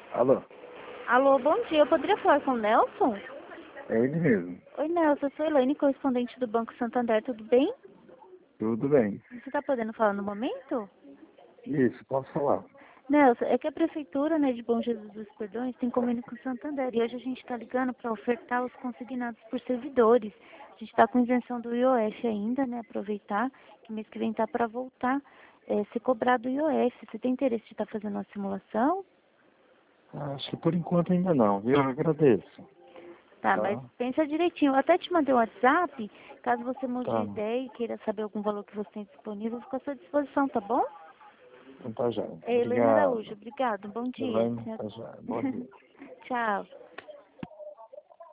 Alô, Alô, bom dia. Eu poderia falar com o Nelson? é ele mesmo. Oi, Nelson. Eu sou Elaine, correspondente do Banco Santander. Tudo bem? Tudo bem. Você está podendo falar no momento? Isso, posso falar. Nelson, é que a Prefeitura, de Bom Jesus dos Perdões tem convênio com o Santander. E hoje a gente está ligando para ofertar os consignados por servidores. A gente está com isenção do IOF ainda, aproveitar que mês que vem está para voltar. Se cobrar do IOF. Você tem interesse de estar fazendo uma simulação? Acho que por enquanto ainda não, viu? Eu agradeço. Tá, mas Tá? pensa direitinho. Eu até te mandei um WhatsApp. Caso você mude de Tá. ideia e queira saber algum valor que você tem disponível, fico à sua disposição, tá bom? Então tá já. É Helena Araújo. Obrigado. Obrigado. Bom dia, Elaine, senhora. tá já. Bom dia. Tchau.